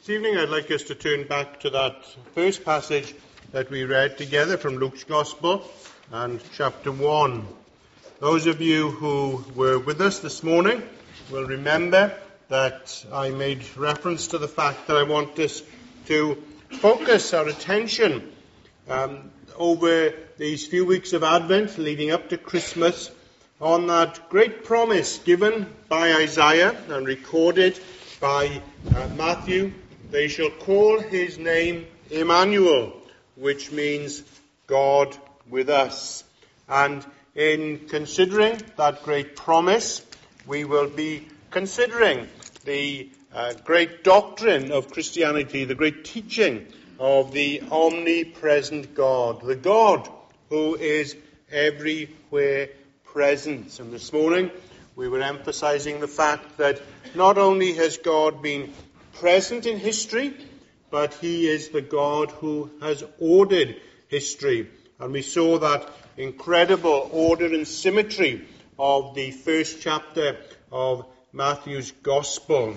This evening I'd like us to turn back to that first passage that we read together from Luke's Gospel and chapter 1. Those of you who were with us this morning will remember that I made reference to the fact that I want us to focus our attention over these few weeks of Advent leading up to Christmas on that great promise given by Isaiah and recorded by Matthew. They shall call his name Emmanuel, which means God with us. And in considering that great promise, we will be considering the great doctrine of Christianity, the great teaching of the omnipresent God, the God who is everywhere present. And this morning we were emphasizing the fact that not only has God been present in history, but he is the God who has ordered history. And we saw that incredible order and symmetry of the first chapter of Matthew's Gospel.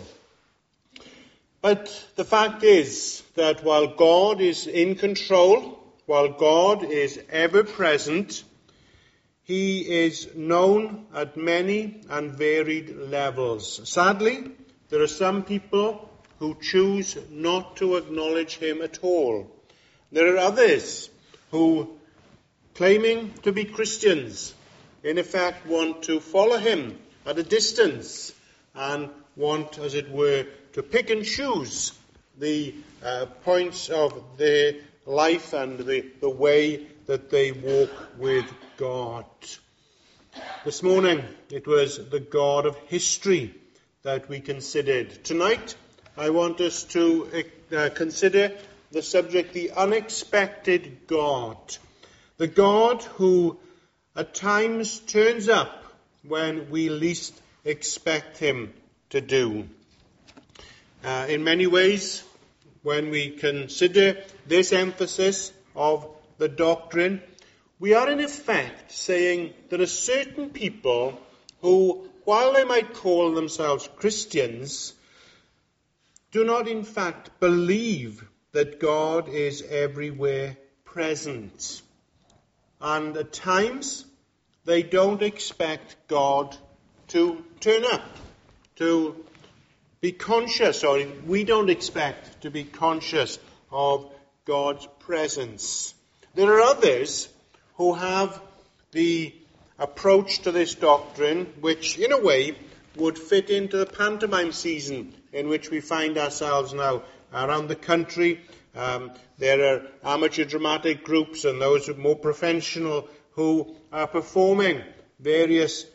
But the fact is that while God is in control, while God is ever present, he is known at many and varied levels. Sadly, there are some people who choose not to acknowledge him at all. There are others who, claiming to be Christians, in effect want to follow him at a distance and want, as it were, to pick and choose the points of their life and the way that they walk with God. This morning it was the God of history that we considered. Tonight I want us to consider the subject, the unexpected God. The God who at times turns up when we least expect him to do. In many ways, when we consider this emphasis of the doctrine, we are in effect saying that a certain people who, while they might call themselves Christians, do not in fact believe that God is everywhere present. And at times, they don't expect God to turn up, to be conscious, or we don't expect to be conscious of God's presence. There are others who have the approach to this doctrine which, in a way, would fit into the pantomime season in which we find ourselves now around the country. There are amateur dramatic groups and those who are more professional who are performing various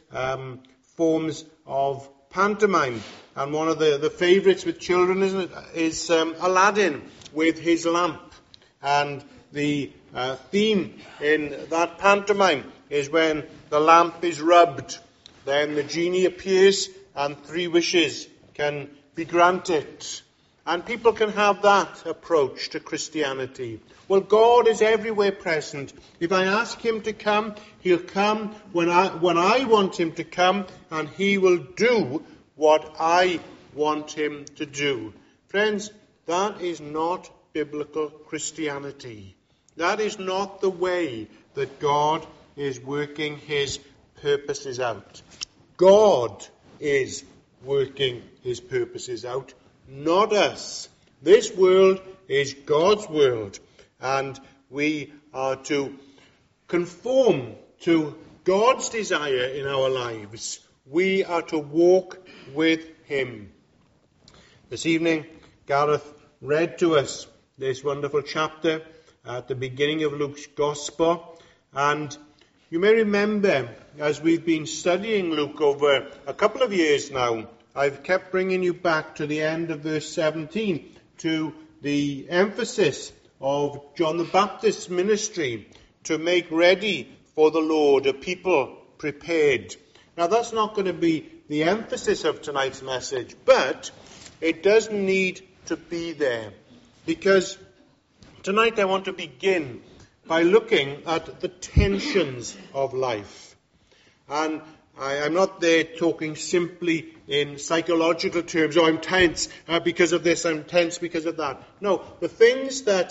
forms of pantomime. And one of the favourites with children is Aladdin with his lamp. And the theme in that pantomime is when the lamp is rubbed, then the genie appears and 3 wishes can be granted. And people can have that approach to Christianity. Well, God is everywhere present. If I ask him to come, he'll come when I want him to come, and he will do what I want him to do. Friends, that is not biblical Christianity. That is not the way that God is working his purposes out. God is working his purposes out, not us. This world is God's world, and we are to conform to God's desire in our lives. We are to walk with him. This evening, Gareth read to us this wonderful chapter at the beginning of Luke's Gospel, and you may remember, as we've been studying Luke over a couple of years now, I've kept bringing you back to the end of verse 17, to the emphasis of John the Baptist's ministry to make ready for the Lord a people prepared. Now that's not going to be the emphasis of tonight's message, but it does need to be there, because tonight I want to begin by looking at the tensions of life. And I'm not there talking simply in psychological terms. Oh, I'm tense because of this, I'm tense because of that. No, the things that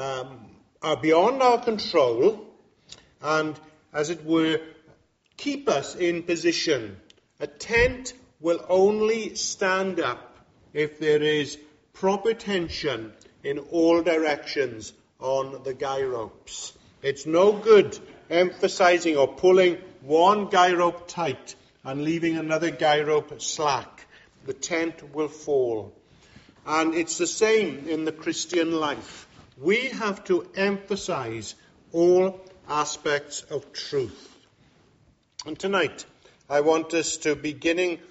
are beyond our control and, as it were, keep us in position. A tent will only stand up if there is proper tension in all directions on the guy ropes. It's no good emphasizing or pulling one guy rope tight and leaving another guy rope slack. The tent will fall. And it's the same in the Christian life. We have to emphasize all aspects of truth. And tonight, I want us to begin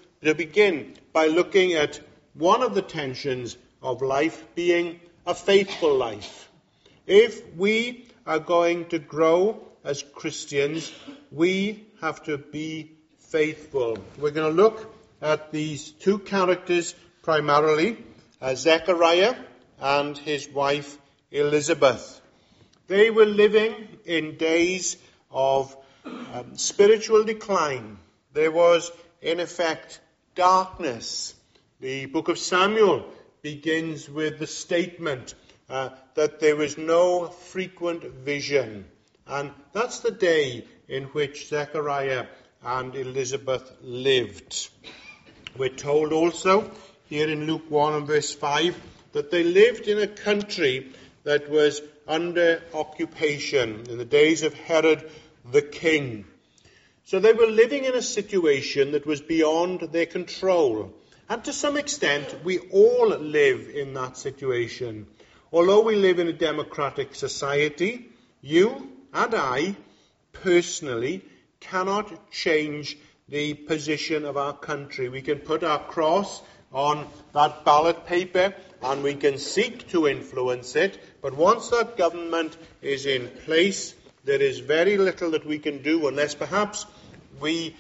by looking at one of the tensions of life being a faithful life. If we are going to grow as Christians, we have to be faithful. We're going to look at these two characters primarily, Zechariah and his wife Elizabeth. They were living in days of spiritual decline. There was, in effect, darkness. The book of Samuel begins with the statement that there was no frequent vision. And that's the day in which Zechariah and Elizabeth lived. We're told also, here in Luke 1 and verse 5, that they lived in a country that was under occupation in the days of Herod the king. So they were living in a situation that was beyond their control. And to some extent, we all live in that situation. Although we live in a democratic society, you and I, personally, cannot change the position of our country. We can put our cross on that ballot paper and we can seek to influence it. But once that government is in place, there is very little that we can do unless perhaps we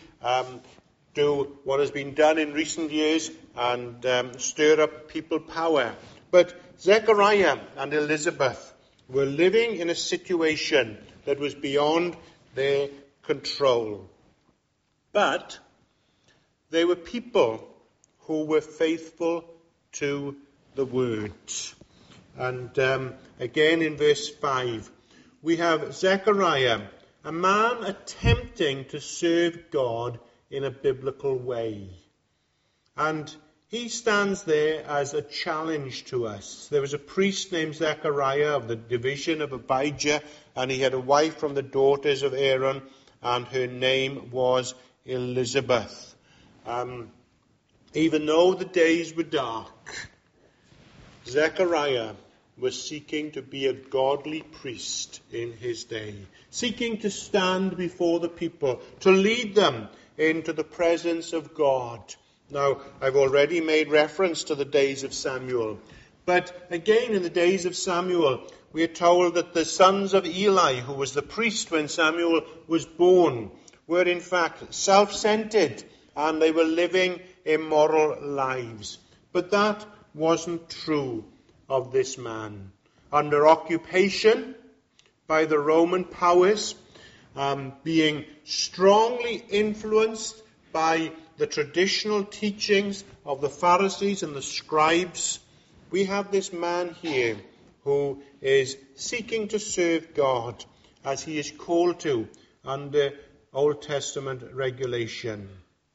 do what has been done in recent years and stir up people power. But Zechariah and Elizabeth were living in a situation that was beyond their control. But they were people who were faithful to the word. And again in verse 5, we have Zechariah, a man attempting to serve God in a biblical way. And he stands there as a challenge to us. There was a priest named Zechariah of the division of Abijah, and he had a wife from the daughters of Aaron, and her name was Elizabeth. Even though the days were dark, Zechariah was seeking to be a godly priest in his day, seeking to stand before the people, to lead them into the presence of God. Now, I've already made reference to the days of Samuel. But again, in the days of Samuel, we are told that the sons of Eli, who was the priest when Samuel was born, were in fact self-centered and they were living immoral lives. But that wasn't true of this man. Under occupation by the Roman powers, being strongly influenced by the traditional teachings of the Pharisees and the scribes, we have this man here who is seeking to serve God as he is called to under Old Testament regulation.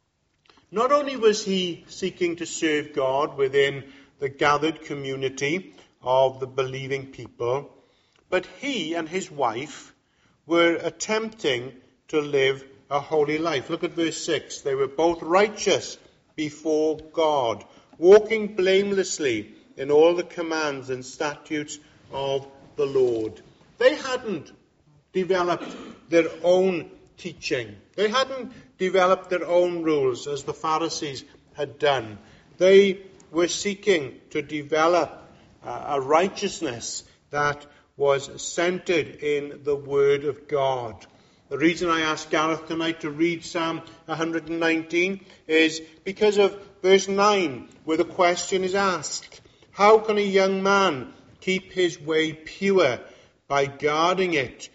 Not only was he seeking to serve God within the gathered community of the believing people, but he and his wife were attempting to live a holy life. Look at verse 6. They were both righteous before God, walking blamelessly in all the commands and statutes of the Lord. They hadn't developed their own teaching. They hadn't developed their own rules as the Pharisees had done. They were seeking to develop a righteousness that was centered in the Word of God. The reason I asked Gareth tonight to read Psalm 119 is because of verse 9, where the question is asked, how can a young man keep his way pure? By guarding it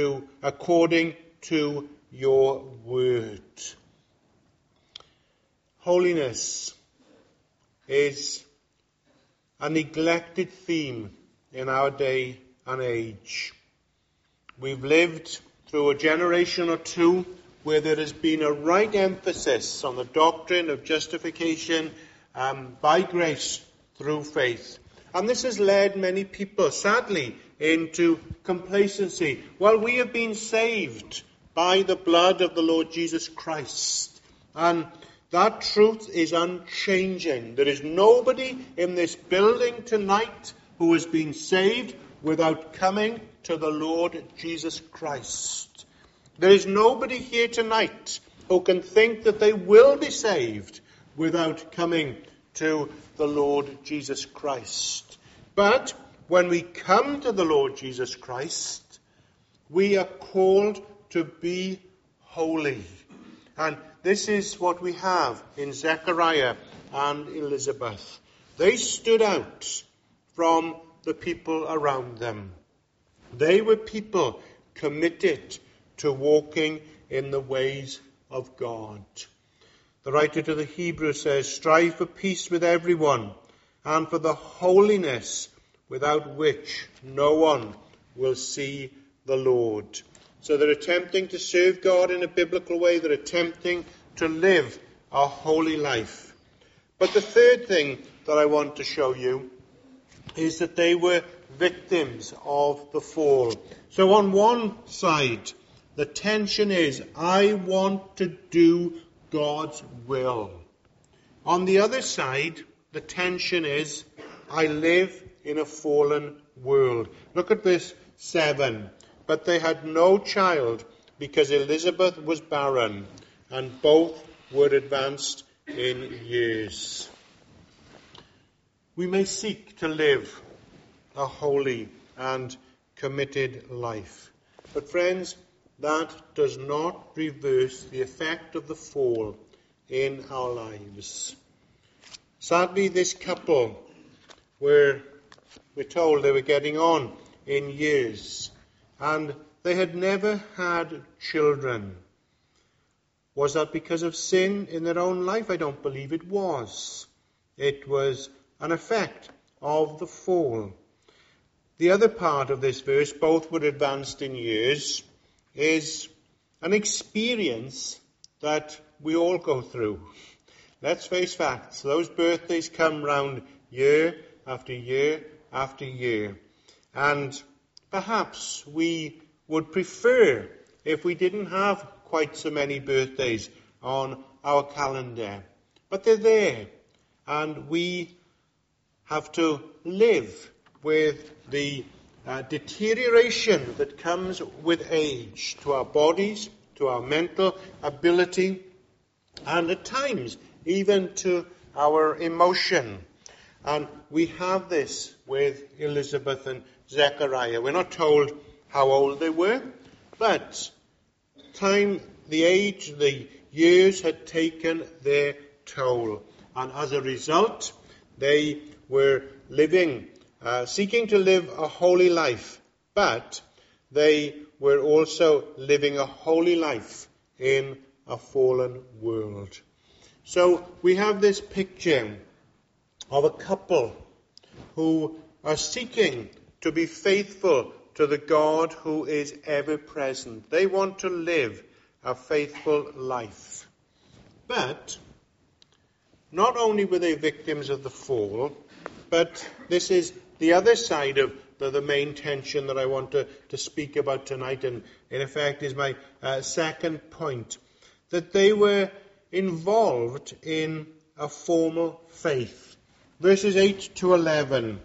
according to your word. Holiness is a neglected theme in our day and age. We've lived through a generation or two where there has been a right emphasis on the doctrine of justification by grace through faith. And this has led many people, sadly, into complacency. Well, we have been saved by the blood of the Lord Jesus Christ. And that truth is unchanging. There is nobody in this building tonight who has been saved without coming to the Lord Jesus Christ. There is nobody here tonight who can think that they will be saved without coming to the Lord Jesus Christ. But when we come to the Lord Jesus Christ, we are called to be holy. And this is what we have in Zechariah and Elizabeth. They stood out from the people around them. They were people committed to walking in the ways of God. The writer to the Hebrews says, "Strive for peace with everyone, and for the holiness without which no one will see the Lord." So they're attempting to serve God in a biblical way. They're attempting to live a holy life. But the third thing that I want to show you is that they were victims of the fall. So on one side, the tension is, I want to do God's will. On the other side, the tension is, I live in a fallen world. Look at verse 7. But they had no child because Elizabeth was barren, and both were advanced in years. We may seek to live a holy and committed life. But friends, that does not reverse the effect of the fall in our lives. Sadly, this couple we're told they were getting on in years, and they had never had children. Was that because of sin in their own life? I don't believe it was. It was an effect of the fall. The other part of this verse, both were advanced in years, is an experience that we all go through. Let's face facts. Those birthdays come round year after year after year. And perhaps we would prefer if we didn't have quite so many birthdays on our calendar. But they're there. And we have to live with the deterioration that comes with age to our bodies, to our mental ability, and at times even to our emotion. And we have this with Elizabeth and Zechariah. We're not told how old they were, but the age, the years had taken their toll. And as a result, they were seeking to live a holy life, but they were also living a holy life in a fallen world. So we have this picture of a couple who are seeking to be faithful to the God who is ever present. They want to live a faithful life. But not only were they victims of the fall, but this is the other side of the main tension that I want to speak about tonight, and in effect is my second point, that they were involved in a formal faith. Verses 8 to 11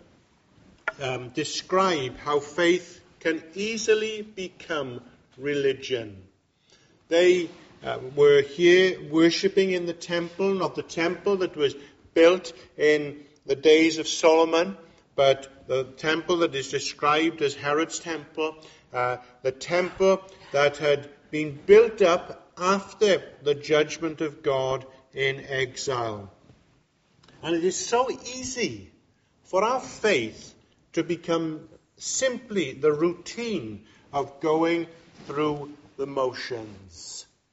describe how faith can easily become religion. They were here worshipping in the temple, not the temple that was built in the days of Solomon, but the temple that is described as Herod's temple, the temple that had been built up after the judgment of God in exile. And it is so easy for our faith to become simply the routine of going through the motions.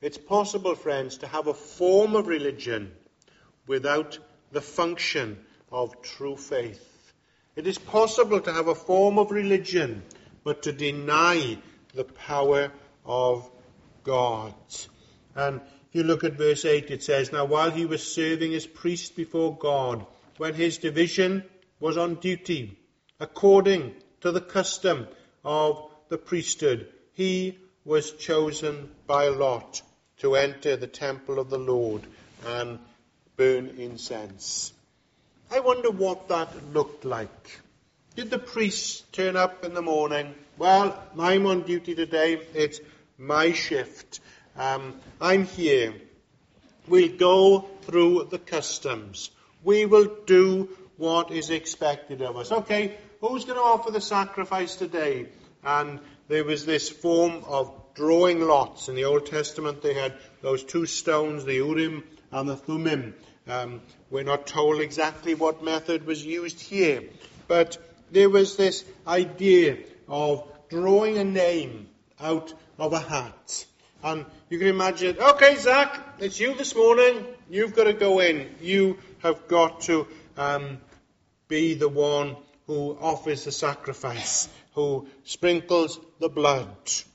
It's possible, friends, to have a form of religion without the function of true faith. It is possible to have a form of religion, but to deny the power of God. And if you look at verse 8, it says, "Now while he was serving as priest before God, when his division was on duty, according to the custom of the priesthood, he was chosen by lot to enter the temple of the Lord and burn incense." I wonder what that looked like. Did the priests turn up in the morning? Well, I'm on duty today. It's my shift. I'm here. We'll go through the customs. We will do what is expected of us. Okay, who's going to offer the sacrifice today? And there was this form of drawing lots. In the Old Testament, they had those two stones, the Urim and the Thummim. We're not told exactly what method was used here, but there was this idea of drawing a name out of a hat. And you can imagine, okay, Zach, it's you this morning. You've got to go in. You have got to be the one who offers the sacrifice, who sprinkles the blood.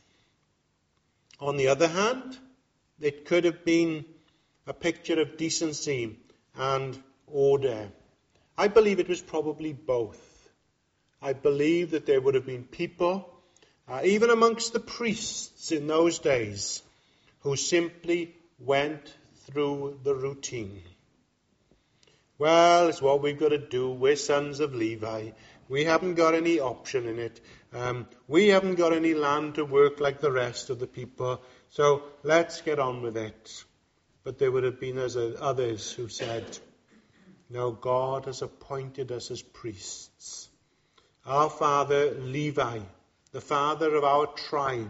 On the other hand, it could have been a picture of decency and order. I believe it was probably both. I believe that there would have been people, even amongst the priests in those days, who simply went through the routine. Well, it's what we've got to do. We're sons of Levi. We haven't got any option in it. We haven't got any land to work like the rest of the people. So let's get on with it. But there would have been others who said, no, God has appointed us as priests. Our father Levi, the father of our tribe,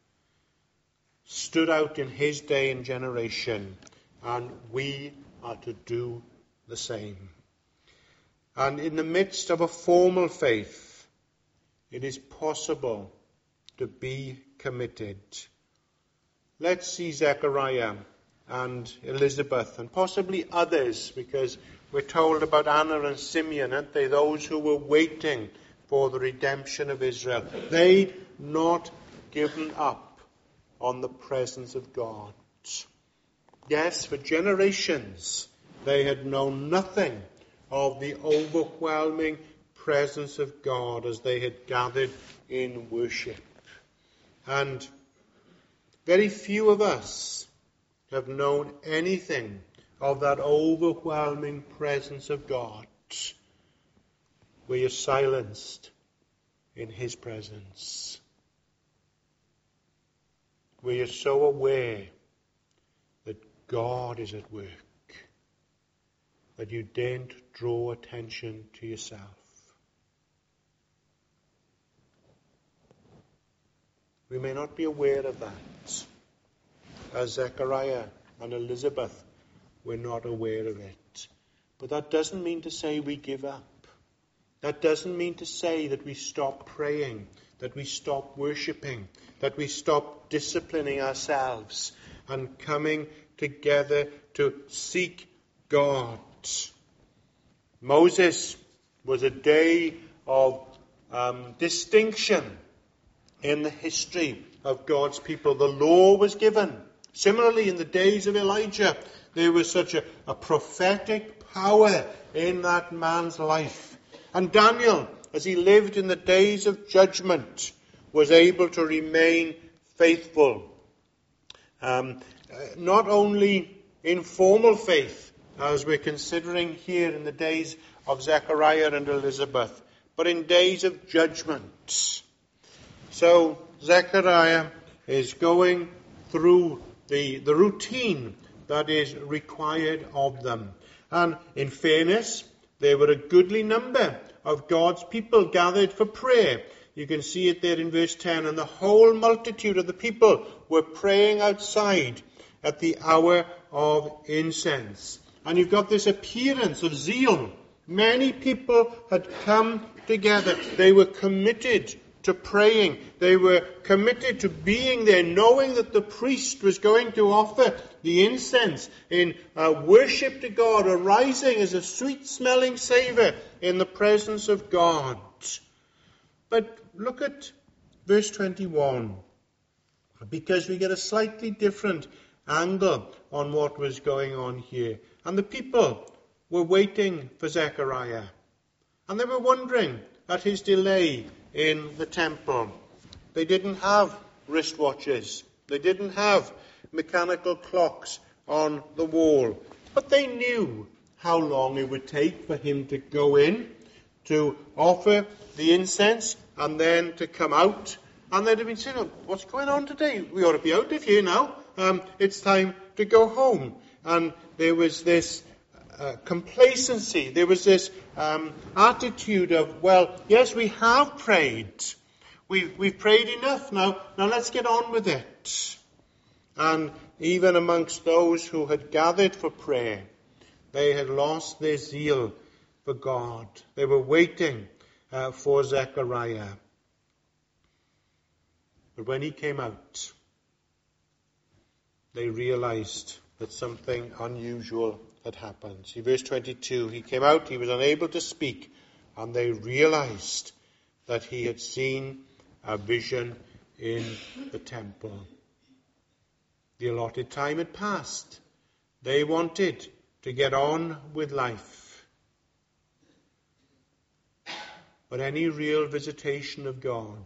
stood out in his day and generation, and we are to do the same. And in the midst of a formal faith, it is possible to be committed. Let's see Zechariah and Elizabeth and possibly others, because we're told about Anna and Simeon, aren't they? Those who were waiting for the redemption of Israel. They'd not given up on the presence of God. Yes, for generations they had known nothing of the overwhelming presence of God as they had gathered in worship. And very few of us have known anything of that overwhelming presence of God. We are silenced in his presence. We are so aware that God is at work that you daren't draw attention to yourself. We may not be aware of that. As Zechariah and Elizabeth were not aware of it. But that doesn't mean to say we give up. That doesn't mean to say that we stop praying, that we stop worshipping, that we stop disciplining ourselves and coming together to seek God. Moses was a day of distinction in the history of God's people. The law was given. Similarly, in the days of Elijah, there was such a prophetic power in that man's life. And Daniel, as he lived in the days of judgment, was able to remain faithful. Not only in formal faith, as we're considering here in the days of Zechariah and Elizabeth, but in days of judgment. So Zechariah is going through the routine that is required of them. And in fairness, there were a goodly number of God's people gathered for prayer. You can see it there in verse 10. And the whole multitude of the people were praying outside at the hour of incense. And you've got this appearance of zeal. Many people had come together. They were committed to praying. They were committed to being there, knowing that the priest was going to offer the incense in worship to God, arising as a sweet-smelling savour in the presence of God. But look at verse 21, because we get a slightly different angle on what was going on here. And the people were waiting for Zechariah, and they were wondering at his delay in the temple. They didn't have wristwatches. They didn't have mechanical clocks on the wall. But they knew how long it would take for him to go in, to offer the incense, and then to come out. And they'd have been saying, what's going on today? We ought to be out of here now. It's time to go home. And there was this complacency. There was this attitude of, well, yes, we have prayed. We've prayed enough now. Now let's get on with it. And even amongst those who had gathered for prayer, they had lost their zeal for God. They were waiting for Zechariah. But when he came out, they realized that something unusual had happened. See, verse 22, he came out, he was unable to speak, and they realized that he had seen a vision in the temple. The allotted time had passed. They wanted to get on with life. But any real visitation of God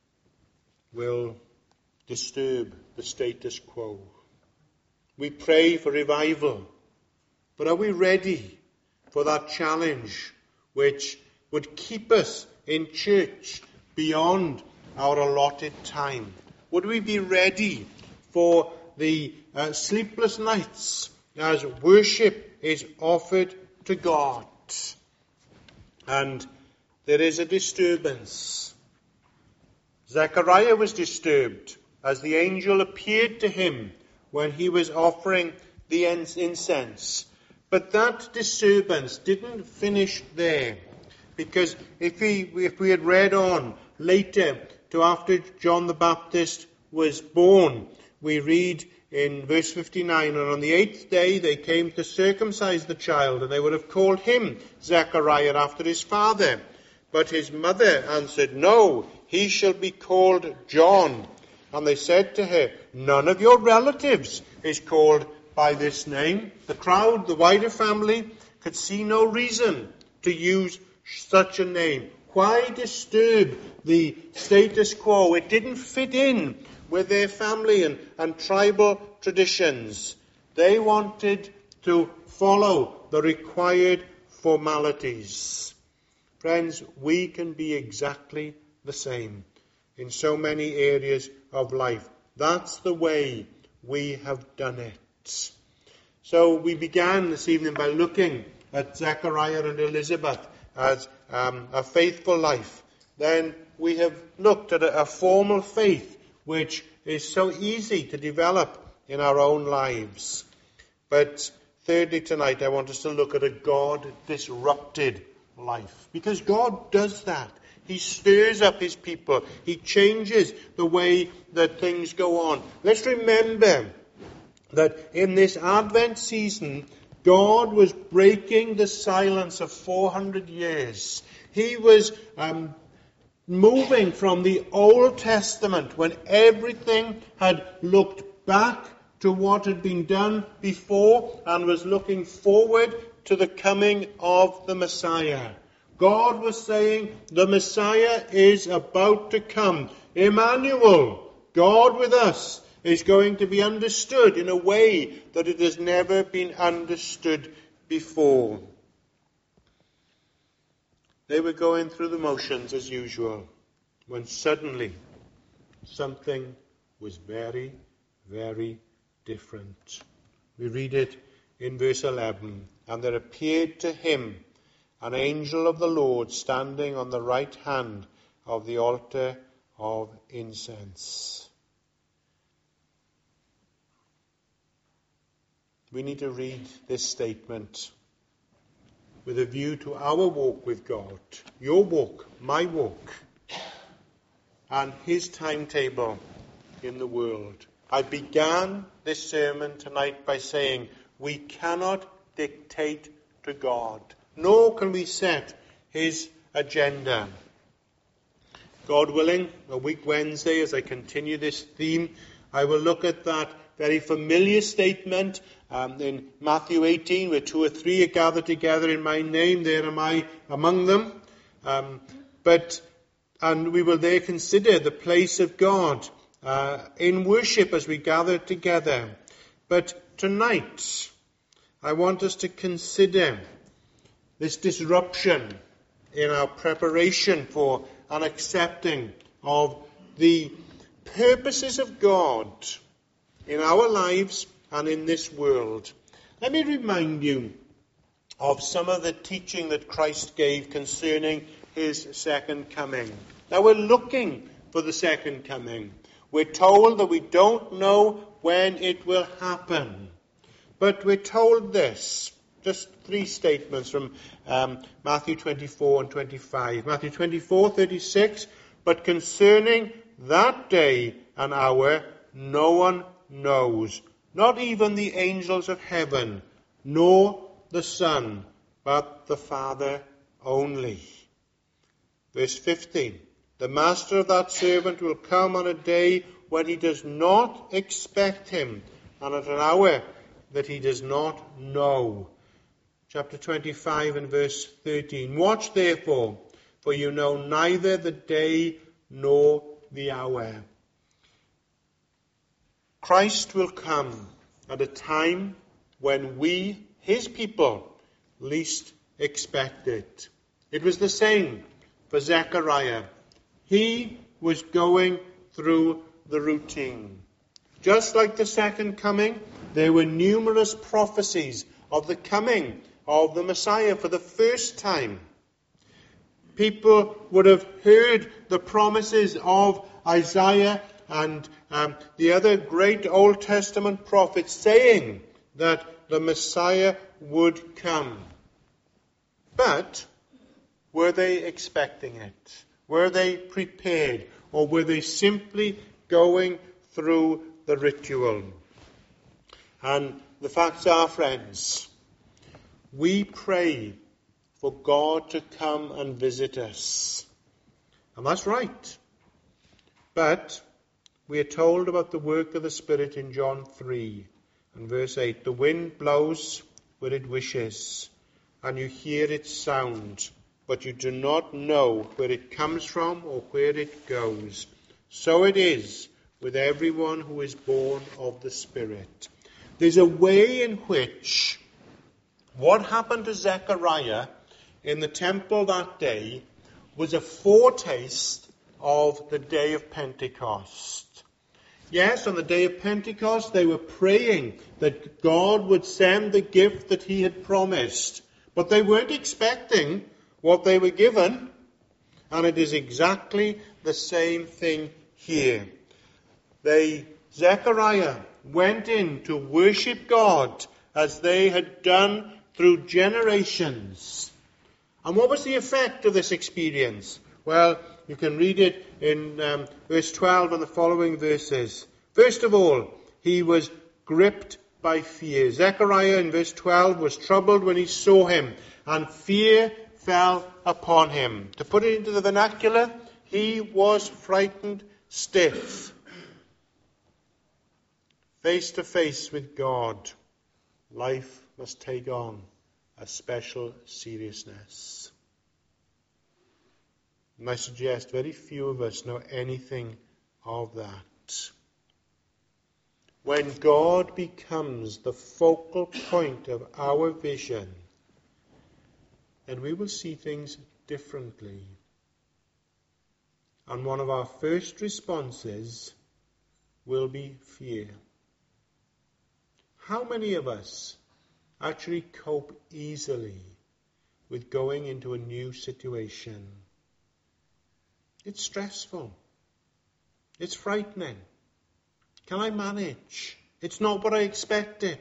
will disturb the status quo. We pray for revival. But are we ready for that challenge which would keep us in church beyond our allotted time? Would we be ready for the sleepless nights as worship is offered to God? And there is a disturbance. Zechariah was disturbed as the angel appeared to him when he was offering the incense. But that disturbance didn't finish there, because if we had read on later to after John the Baptist was born, we read in verse 59, and on the 8th day they came to circumcise the child, and they would have called him Zechariah after his father. But his mother answered, no, he shall be called John. And they said to her, none of your relatives is called by this name. The crowd, the wider family, could see no reason to use such a name. Why disturb the status quo? It didn't fit in with their family and tribal traditions. They wanted to follow the required formalities. Friends, we can be exactly the same in so many areas of life. That's the way we have done it. So we began this evening by looking at Zechariah and Elizabeth as a faithful life. Then we have looked at a formal faith which is so easy to develop in our own lives. But thirdly tonight I want us to look at a God-disrupted life. Because God does that. He stirs up his people. He changes the way that things go on. Let's remember that in this Advent season, God was breaking the silence of 400 years. He was moving from the Old Testament, when everything had looked back to what had been done before, and was looking forward to the coming of the Messiah. God was saying, the Messiah is about to come. Emmanuel, God with us, is going to be understood in a way that it has never been understood before. They were going through the motions as usual, when suddenly something was very, very different. We read it in verse 11. And there appeared to him an angel of the Lord standing on the right hand of the altar of incense. We need to read this statement with a view to our walk with God. Your walk, my walk. and his timetable in the world. I began this sermon tonight by saying we cannot dictate to God, nor can we set his agenda. God willing, a week Wednesday, as I continue this theme, I will look at that very familiar statement in Matthew 18, where 2 or 3 are gathered together in my name, there am I among them. And we will there consider the place of God in worship as we gather together. But tonight, I want us to consider this disruption in our preparation for and accepting of the purposes of God in our lives and in this world. Let me remind you of some of the teaching that Christ gave concerning his second coming. Now we're looking for the second coming. We're told that we don't know when it will happen. But we're told this. Just 3 statements from Matthew 24 and 25. Matthew 24:36, but concerning that day and hour, no one knows, not even the angels of heaven, nor the Son, but the Father only. Verse 15, the master of that servant will come on a day when he does not expect him, and at an hour that he does not know. Chapter 25 and verse 13. Watch therefore, for you know neither the day nor the hour. Christ will come at a time when we, his people, least expect it. It was the same for Zechariah. He was going through the routine. Just like the second coming, there were numerous prophecies of the coming of the Messiah for the first time. People would have heard the promises of Isaiah and the other great Old Testament prophets saying that the Messiah would come. But were they expecting it? Were they prepared? Or were they simply going through the ritual? And the facts are, friends, we pray for God to come and visit us. And that's right. But we are told about the work of the Spirit in John 3 and verse 8. The wind blows where it wishes, and you hear its sound, but you do not know where it comes from or where it goes. So it is with everyone who is born of the Spirit. There's a way in which what happened to Zechariah in the temple that day was a foretaste of the day of Pentecost. Yes, on the day of Pentecost, they were praying that God would send the gift that he had promised. But they weren't expecting what they were given. And it is exactly the same thing here. Zechariah went in to worship God as they had done through generations. And what was the effect of this experience? Well, you can read it in verse 12 and the following verses. First of all, he was gripped by fear. Zechariah in verse 12 was troubled when he saw him, and fear fell upon him. To put it into the vernacular, he was frightened stiff. Face to face with God, life must take on a special seriousness. And I suggest very few of us know anything of that. When God becomes the focal point of our vision, then we will see things differently. And one of our first responses will be fear. How many of us actually cope easily with going into a new situation? It's stressful. It's frightening. Can I manage? It's not what I expected.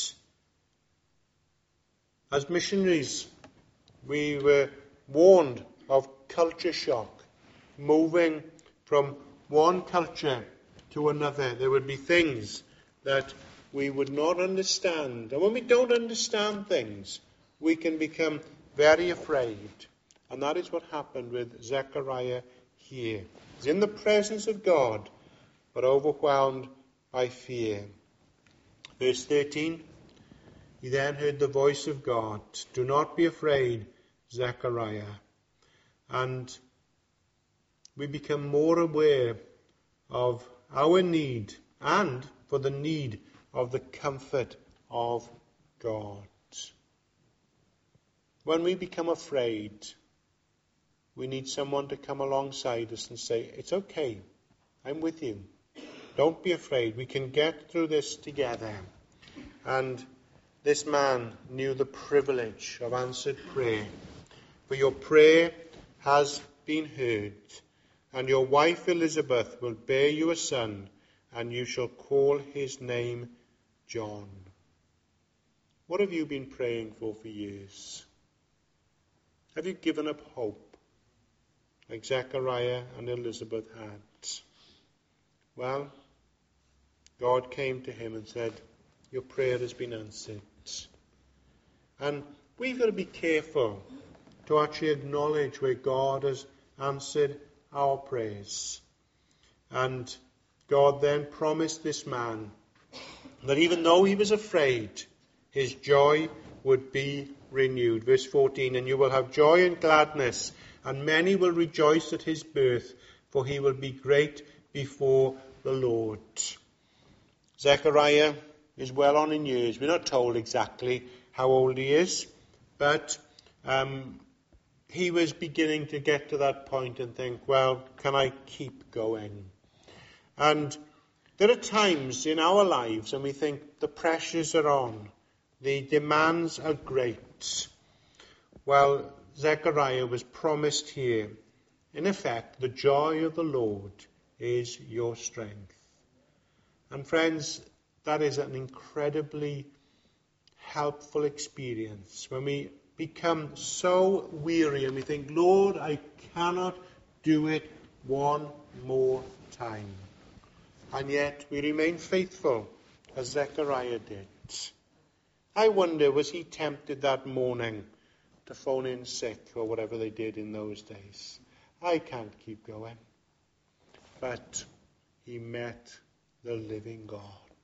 As missionaries, we were warned of culture shock, moving from one culture to another. There would be things that we would not understand. And when we don't understand things, we can become very afraid. And that is what happened with Zechariah here. He's in the presence of God, but overwhelmed by fear. Verse 13, he then heard the voice of God, "Do not be afraid, Zechariah." And we become more aware of our need and for the need of the comfort of God. When we become afraid, we need someone to come alongside us and say, "It's okay, I'm with you. Don't be afraid, we can get through this together." And this man knew the privilege of answered prayer. "For your prayer has been heard, and your wife Elizabeth will bear you a son, and you shall call his name John." What have you been praying for years? Have you given up hope, like Zechariah and Elizabeth had? Well, God came to him and said, "Your prayer has been answered." And we've got to be careful to actually acknowledge where God has answered our prayers. And God then promised this man that even though he was afraid, his joy would be renewed. Verse 14, "And you will have joy and gladness, and many will rejoice at his birth, for he will be great before the Lord." Zechariah is well on in years. We're not told exactly how old he is, but he was beginning to get to that point and think, well, can I keep going? And there are times in our lives when we think the pressures are on, the demands are great. Well, Zechariah was promised here, in effect, the joy of the Lord is your strength. And friends, that is an incredibly helpful experience when we become so weary and we think, "Lord, I cannot do it one more time." And yet we remain faithful as Zechariah did. I wonder, was he tempted that morning to phone in sick or whatever they did in those days? I can't keep going. But he met the living God.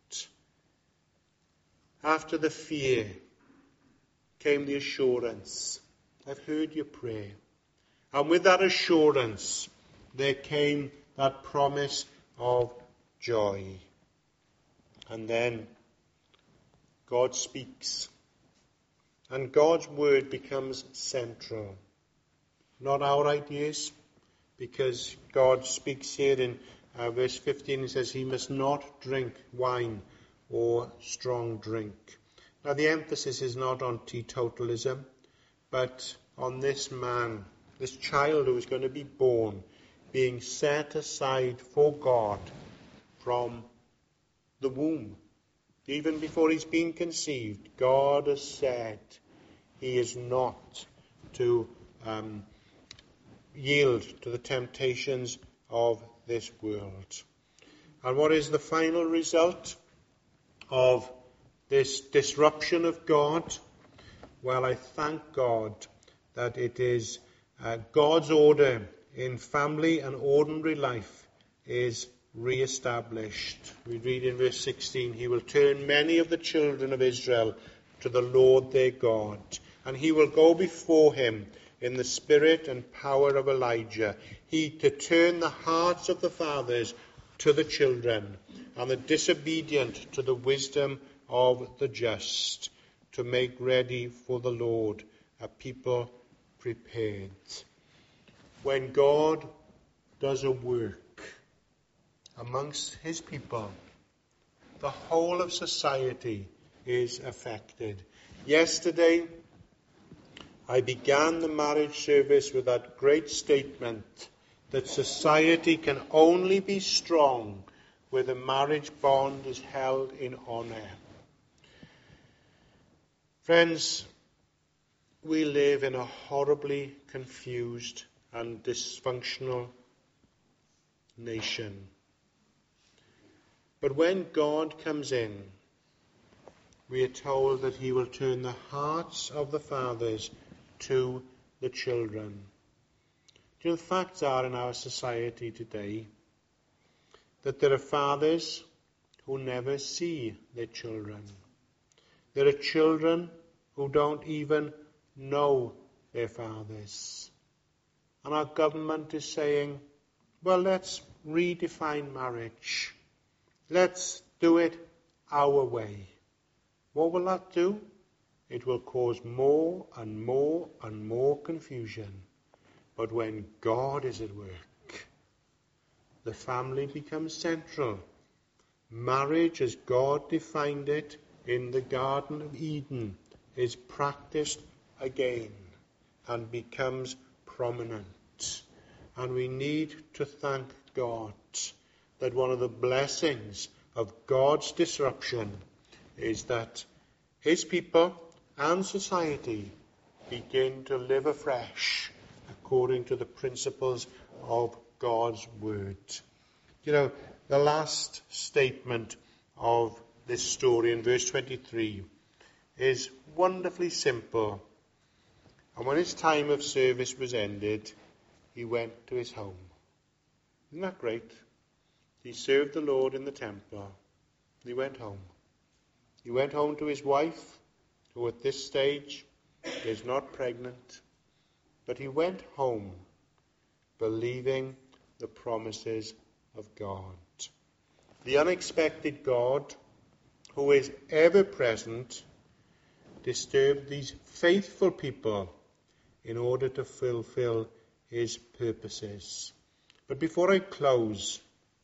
After the fear came the assurance, "I've heard your prayer." And with that assurance, there came that promise of joy. And then God speaks. And God's word becomes central. Not our ideas, because God speaks here in verse 15, he says, "He must not drink wine or strong drink." Now the emphasis is not on teetotalism, but on this man, this child who is going to be born, being set aside for God from the womb. Even before he's been conceived, God has said he is not to yield to the temptations of this world. And what is the final result of this disruption of God? Well, I thank God that it is God's order in family and ordinary life is re-established. We read in verse 16, "He will turn many of the children of Israel to the Lord their God, and he will go before him in the spirit and power of Elijah, he to turn the hearts of the fathers to the children, and the disobedient to the wisdom of the just, to make ready for the Lord a people prepared." When God does a work amongst his people, the whole of society is affected. Yesterday, I began the marriage service with that great statement that society can only be strong where the marriage bond is held in honor. Friends, we live in a horribly confused and dysfunctional nation. But when God comes in, we are told that he will turn the hearts of the fathers to the children. Do you know, the facts are in our society today that there are fathers who never see their children. There are children who don't even know their fathers. And our government is saying, well, let's redefine marriage. Let's do it our way. What will that do? It will cause more and more and more confusion. But when God is at work, the family becomes central. Marriage, as God defined it in the Garden of Eden, is practiced again and becomes prominent. And we need to thank God that one of the blessings of God's disruption is that his people and society begin to live afresh according to the principles of God's word. You know, the last statement of this story in verse 23 is wonderfully simple. And when his time of service was ended, he went to his home. Isn't that great? He served the Lord in the temple. He went home. He went home to his wife, who at this stage is not pregnant. But he went home believing the promises of God. The unexpected God, who is ever present, disturbed these faithful people in order to fulfill his purposes. But before I close,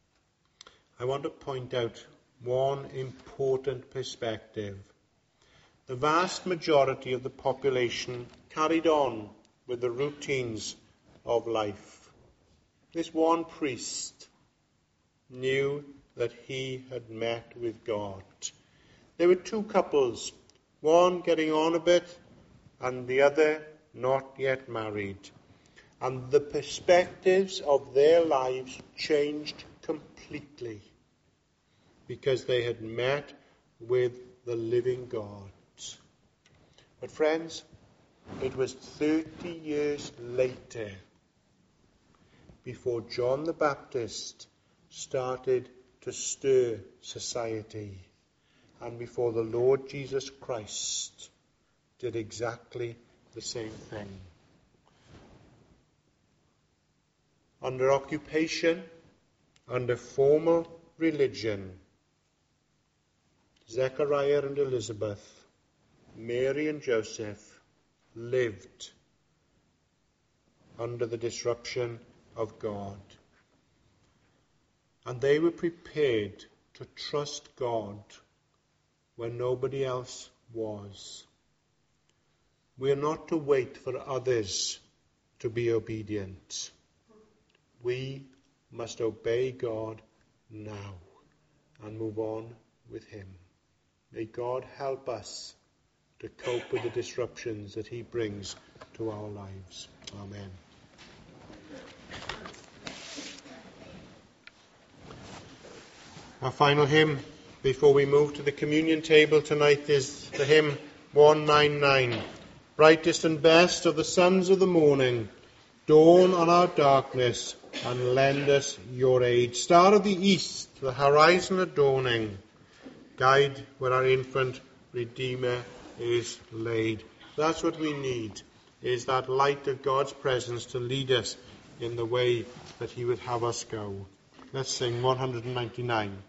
I want to point out one important perspective. The vast majority of the population carried on with the routines of life. This one priest knew that he had met with God. There were two couples, one getting on a bit and the other not yet married. And the perspectives of their lives changed completely because they had met with the living God. But friends, it was 30 years later before John the Baptist started to stir society and before the Lord Jesus Christ did exactly the same thing. Under occupation, under formal religion, Zechariah and Elizabeth, Mary and Joseph lived under the disruption of God. And they were prepared to trust God when nobody else was. We are not to wait for others to be obedient. We must obey God now and move on with him. May God help us to cope with the disruptions that he brings to our lives. Amen. Our final hymn before we move to the communion table tonight is the hymn 199. Brightest and best of the sons of the morning, dawn on our darkness and lend us your aid. Star of the east, the horizon adorning, guide where our infant Redeemer is laid. That's what we need, is that light of God's presence to lead us in the way that he would have us go. Let's sing 199.